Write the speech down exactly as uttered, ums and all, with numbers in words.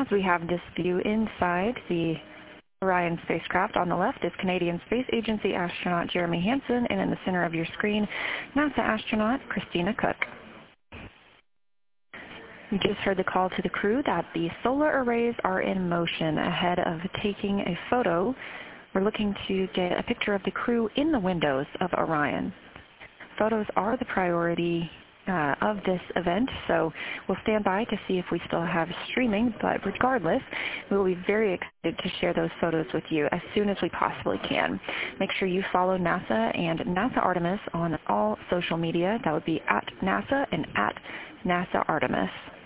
As we have this view inside the Orion spacecraft, on the left is Canadian Space Agency astronaut Jeremy Hansen, and in the center of your screen, NASA astronaut Christina Koch. You just heard the call to the crew that the solar arrays are in motion. Ahead of taking a photo, we're looking to get a picture of the crew in the windows of Orion. Photos are the priority uh, of this event, so we'll stand by to see if we still have streaming, but regardless, we will be very excited to share those photos with you as soon as we possibly can. Make sure you follow NASA and NASA Artemis on all social media. That would be at NASA and at NASA Artemis.